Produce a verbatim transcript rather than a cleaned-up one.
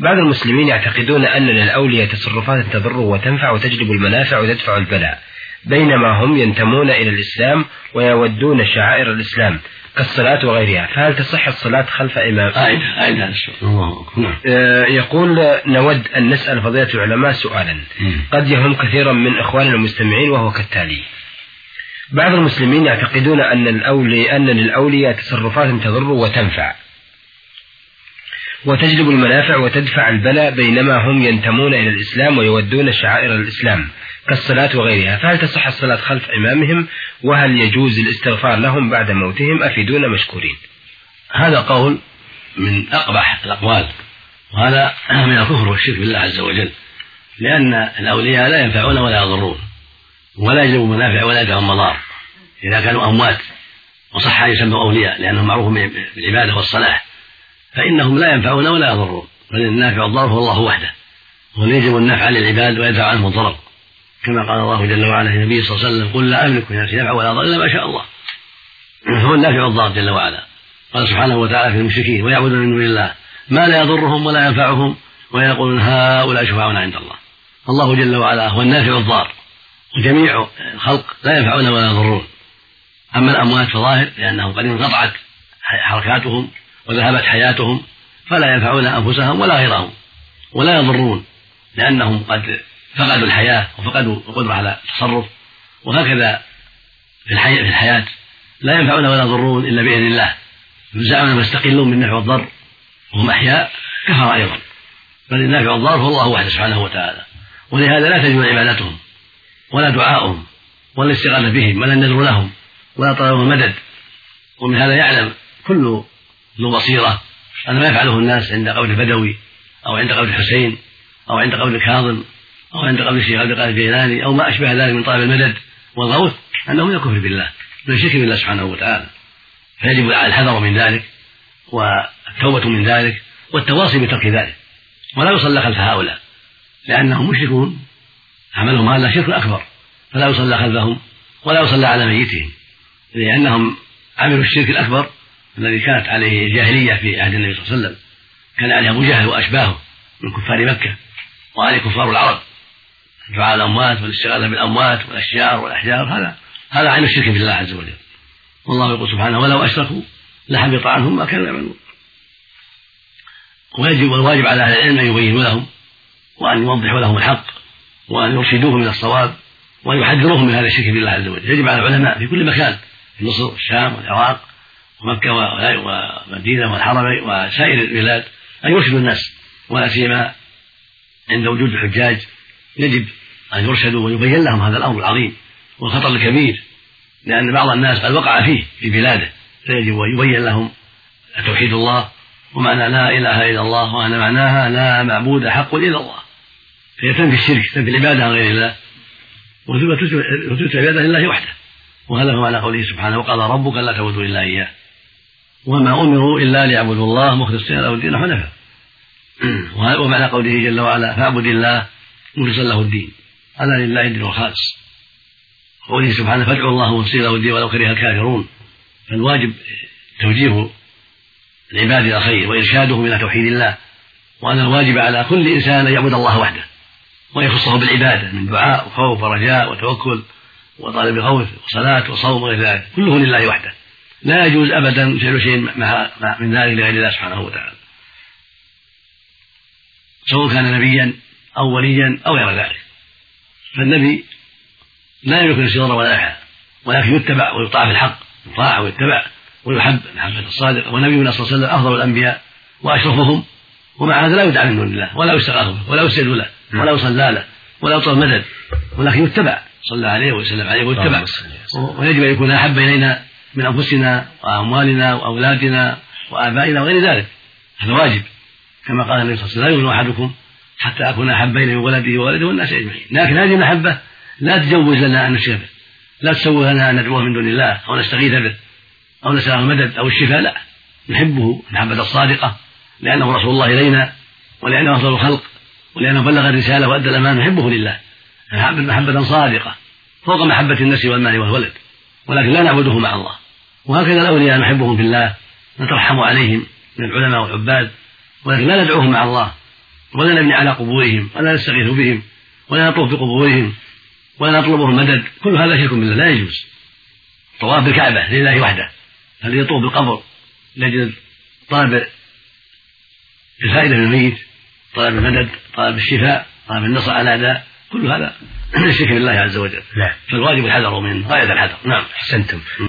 بعض المسلمين يعتقدون أن للأولياء تصرفات تضر وتنفع وتجلب المنافع وتدفع البلاء، بينما هم ينتمون إلى الإسلام ويودون شعائر الإسلام كالصلاة وغيرها، فهل تصح الصلاة خلف إمام؟ آه يقول: نود أن نسأل فضيلة العلماء سؤالا قد يهم كثيرا من إخواننا المستمعين، وهو كالتالي: بعض المسلمين يعتقدون أن الأولي أن للأولياء تصرفات تضر وتنفع وتجلب المنافع وتدفع البلاء، بينما هم ينتمون إلى الإسلام ويودون شعائر الإسلام كالصلاة وغيرها، فهل تصح الصلاة خلف إمامهم؟ وهل يجوز الاستغفار لهم بعد موتهم؟ أفيدونا مشكورين. هذا قول من أقبح الأقوال، وهذا من الكفر والشرك بالله عز وجل، لأن الأولياء لا ينفعون ولا يضرون ولا يجلبون منافع ولا يدفعون مضار إذا كانوا أموات، وصح أن يسموا أولياء لأنهم معروفون بالعبادة والصلاح، فإنهم لا ينفعون ولا يضرون، بل النافع والضار هو الله وحده، هو يجب النفع للعباد ويدفع عنهم الضرر، كما قال الله جل وعلا للنبي صلى الله عليه وسلم: قل لا أملك لنفسي نفعا ولا ضرا إلا ما شاء الله. هو النافع والضار جل وعلا. قال سبحانه وتعالى في المشركين: ويعبدون من دون الله ما لا يضرهم ولا ينفعهم ويقولون هؤلاء شفعاؤنا عند الله. الله جل وعلا هو النافع والضار، وجميع الخلق لا ينفعون ولا يضرون. أما الأموات فظاهر لأنهم قد انقطعت حركاتهم وذهبت حياتهم، فلا ينفعون أنفسهم ولا غيرهم ولا يضرون، لأنهم قد فقدوا الحياة وفقدوا القدرة على التصرف. وهكذا في الحياة لا ينفعون ولا يضرون إلا بإذن الله، زعما يستقلون من النفع والضر وهم أحياء كفر أيضا، بل النافع والضار هو الله وحده سبحانه وتعالى، ولهذا لا تجوز عبادتهم ولا دعاؤهم ولا الاستغاثة بهم ولا النذر لهم ولا طلب المدد. ومن هذا يعلم كل ذو بصيرة أن ما يفعله الناس عند قول البدوي أو عند قول الحسين أو عند قول الكاظم أو عند قول الشيخ عبد القادر الجيلاني أو ما أشبه ذلك من طلب المدد والغوث أنه من الكفر بالله، من الشرك بالله سبحانه وتعالى. فيجب الحذر من ذلك والتوبة من ذلك والتواصي بترك ذلك، ولا يصلى خلف هؤلاء لأنهم مشركون، عملهم هذا شرك أكبر، فلا يصلى خلفهم ولا يصلى على ميتهم، لأنهم عملوا الشرك الأكبر الذي كانت عليه الجاهلية في عهد النبي صلى الله عليه وسلم، كان عليه أبو جهل وأشباهه من كفار مكة وعليه كفار العرب، دعاء الأموات والاستغاثة بالأموات والأشجار والأحجار، هذا هذا عين الشرك بالله عز وجل. والله يقول سبحانه: ولو أشركوا لحبط عنهم ما كانوا يعملون. ويجب والواجب على أهل العلم أن يبينوا لهم وأن يوضحوا لهم الحق وأن يرشدوهم من الصواب وأن يحذروهم من هذا الشرك بالله عز وجل. يجب على العلماء في كل مكان، في مصر والشام والعراق ومكة ومدينة والحرمين وسائر البلاد، أن يرشدوا الناس، ولا سيما عند وجود الحجاج يجب أن يرشدوا ويبين لهم هذا الأمر العظيم والخطر الكبير، لأن بعض الناس قد وقع فيه في بلاده، فيجب أن يبين لهم توحيد الله ومعنى لا إله إلا الله، وأن معناها لا معبود حق إلا الله، فهي تنفي الشرك، تنفي العبادة عن غير الله وتثبت العبادة لله وحده. وهذا هو معنى قوله سبحانه: وقضى ربك لا تعبدوا إلا إياه وما أمروا إلا ليعبدوا الله مخلصين له الدين حنفاء. ومعنى قوله جل وعلا: فاعبد الله مخلصا له الدين، ألا لله الدين الخالص. وقوله سبحانه: فادعوا الله مخلصين له الدين ولو كره الكافرون. فالواجب توجيه العباد إلى الخير وإرشادهم إلى توحيد الله، وأن الواجب على كل إنسان أن يعبد الله وحده ويخصه بالعبادة من دعاء وخوف ورجاء وتوكل وطالب غوث وصلاة وصوم وغير ذلك، كله لله وحده، لا يجوز أبدا فعل شيء من ذلك لغير الله سبحانه وتعالى، سواء كان نبيا أو وليا أو غير ذلك. فالنبي لا يملك نفسه ضرا ولا نفعا، ولكن يتبع ويطاع في الحق، يطاع ويتبع ويحب محبة الصادق. ونبينا صلى الله عليه وسلم أفضل الأنبياء وأشرفهم، ومع هذا لا يدعى من دون الله ولا يستغاث به ولا يسجد له ولا يصلى له ولا يطلب مدد، ولكن يتبع، صلى عليه وسلم عليه ويتبع. ويجب أن يكون أحب إلينا من أنفسنا وأموالنا وأولادنا وآبائنا وغير ذلك، هذا واجب، كما قال النبي صلى الله عليه وسلم: لا يؤمن أحدكم حتى أكون أحب إليه من ولده وولده والناس أجمعين. لكن هذه المحبة لا تجوز لنا أن نشرك به، لا تسوغ لنا أن ندعوه من دون الله أو نستغيث به أو نسأله المدد أو الشفاء، لا، نحبه المحبة الصادقة لأنه رسول الله إلينا ولأنه أفضل الخلق ولأنه بلغ الرسالة وأدى الأمانة، نحبه لله محبة صادقة فوق محبة النفس والمال والولد، ولكن لا نعبده مع الله. وهكذا الأولياء نحبهم في الله، نترحم عليهم من العلماء والعباد، ولكن لا ندعوهم مع الله ولا نبني على قبورهم ولا نستغيث بهم ولا نطوف بقبورهم ولا نطلبهم مدد، كل هذا شرك بالله لا يجوز. طواف بالكعبة لله وحده، هل يطوف بالقبر لأجل طلب الفائدة من الميت، طلب المدد، طلب الشفاء، طلب النصر على أداء، كل هذا شرك بالله عز وجل. لا. فالواجب الحذر منه غاية الحذر. نعم. أحسنتم.